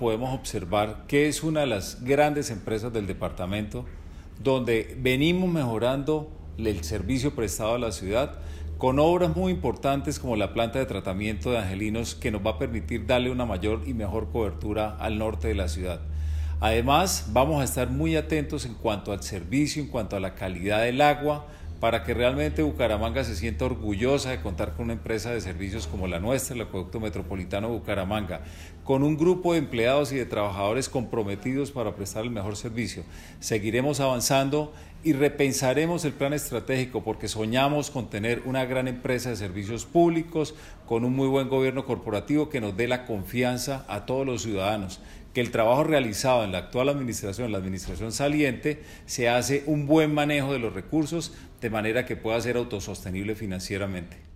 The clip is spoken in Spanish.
podemos observar que es una de las grandes empresas del departamento, donde venimos mejorando el servicio prestado a la ciudad con obras muy importantes como la planta de tratamiento de Angelinos, que nos va a permitir darle una mayor y mejor cobertura al norte de la ciudad. Además, vamos a estar muy atentos en cuanto al servicio, en cuanto a la calidad del agua, para que realmente Bucaramanga se sienta orgullosa de contar con una empresa de servicios como la nuestra, el Acueducto Metropolitano de Bucaramanga, con un grupo de empleados y de trabajadores comprometidos para prestar el mejor servicio. Seguiremos avanzando y repensaremos el plan estratégico, porque soñamos con tener una gran empresa de servicios públicos, con un muy buen gobierno corporativo que nos dé la confianza a todos los ciudadanos, que el trabajo realizado en la actual administración, la administración saliente, se hace un buen manejo de los recursos de manera que pueda ser autosostenible financieramente.